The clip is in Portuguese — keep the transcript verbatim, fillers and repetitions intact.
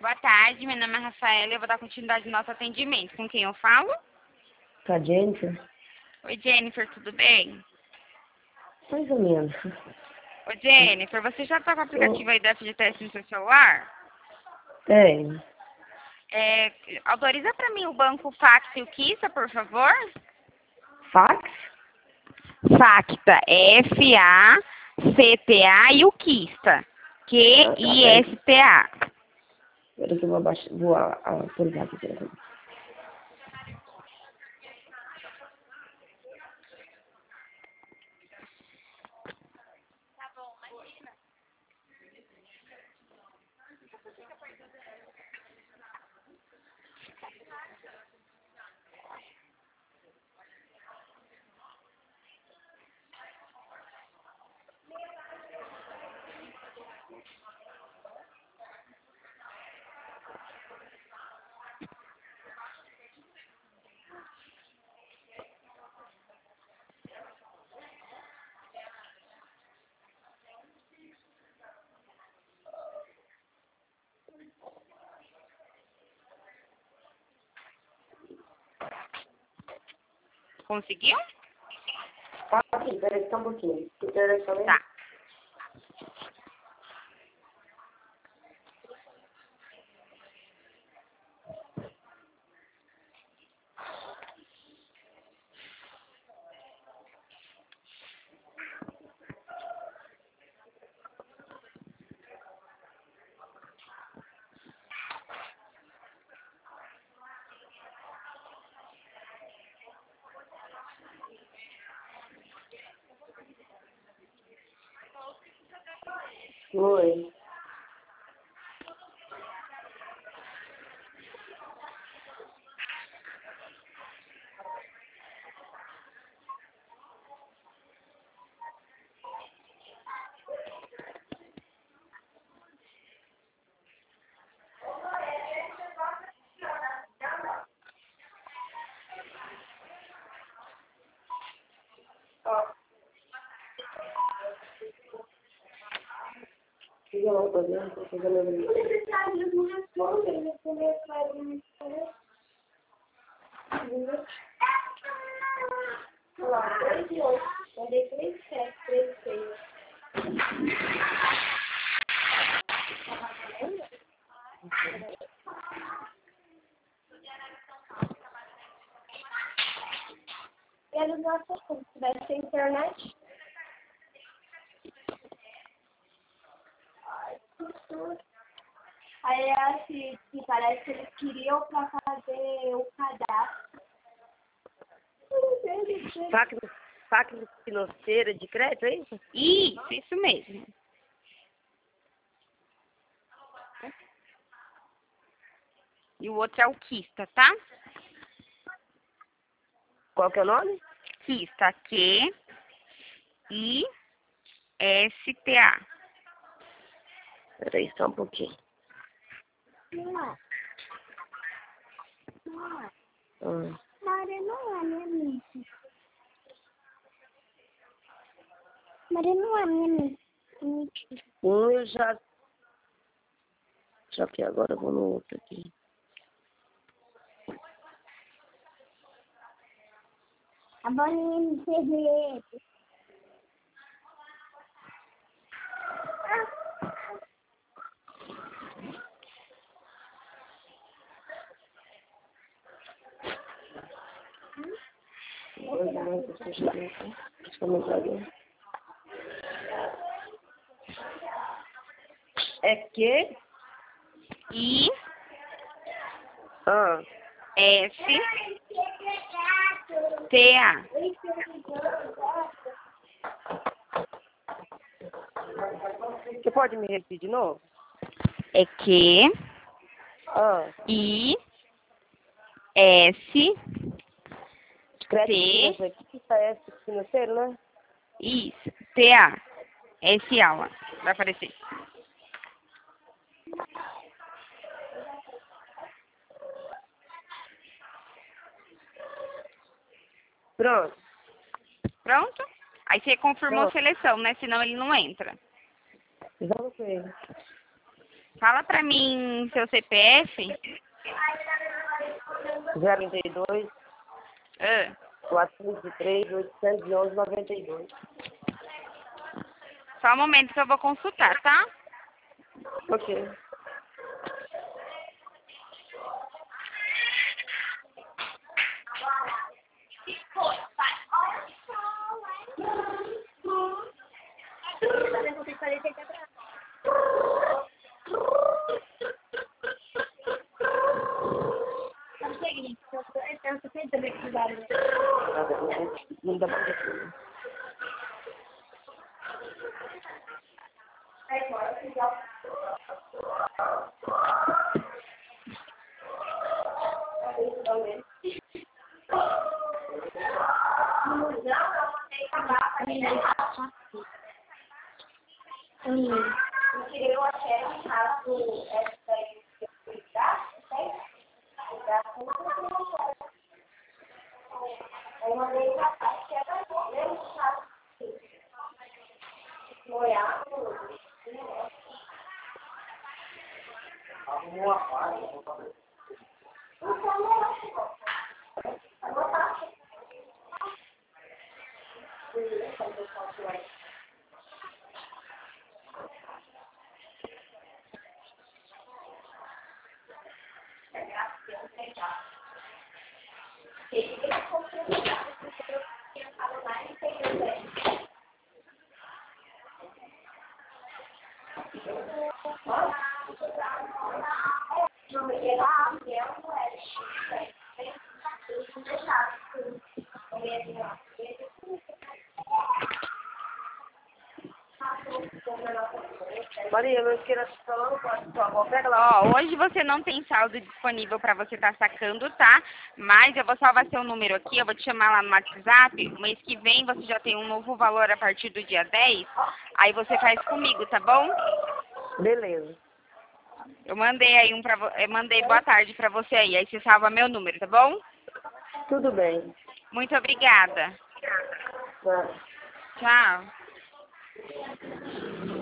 Boa tarde, meu nome é Rafaela e eu vou dar continuidade no nosso atendimento. Com quem eu falo? Com a Jennifer? Oi, Jennifer, tudo bem? Mais ou menos. Oi, Jennifer, você já está com o aplicativo aí da F G T S no seu celular? Tem. É, autoriza para mim o banco Facta e o Quista, por favor? Fax? Facta, F A C T A e o Quista, Q I S T A. Espera que eu vou abaixar, vou a- a- autorizar aqui. Peraí. Conseguiu? Aqui, peraí, só um pouquinho. Peraí, só um Tá. Oi. O que eu vou fazer? Vou fazer meu vídeo. Eles não respondem, eles também fazem responder. Olha lá, três e oito. Mandei três, sete, três, seis. E eles não aceitam. Se tivesse internet. Aí assim, que parece que eles queriam pra fazer o cadastro. Fax, fax financeira de crédito, é isso? Isso, isso mesmo. E o outro é o Quista, tá? Qual que é o nome? Quista, Q I S T A. Peraí, só um pouquinho. Não, Hum. Maria não é minha amiga. Maria não é minha amiga. Um eu já... Só que agora eu vou no outro aqui. A bolinha de segredo. É que... I Ah, S T A. você pode me repetir de novo? É Q Ah, I S crédito T financeiro. O que que é esse financeiro, né? Isso, T A. S A lá. Vai aparecer. Pronto. Pronto? Aí você confirmou a Pronto. seleção, né? Senão ele não entra. Já não sei. Fala pra mim seu C P F. zero trinta e dois, Ah, quatrocentos e três, oitocentos e onze, noventa e dois. só um momento que eu vou consultar, tá? Ok. Não dá pra ver. Maria, eu queria falar no quarto, por favor. Pega lá. Ó, hoje você não tem saldo disponível para você estar sacando, tá? Mas eu vou salvar seu número aqui, eu vou te chamar lá no WhatsApp. Mês que vem você já tem um novo valor a partir do dia dez. Aí você faz comigo, tá bom? Beleza. Eu mandei aí um pra vo... eu mandei boa tarde pra você aí. Aí você salva meu número, tá bom? Tudo bem. Muito obrigada. Tá. Tchau.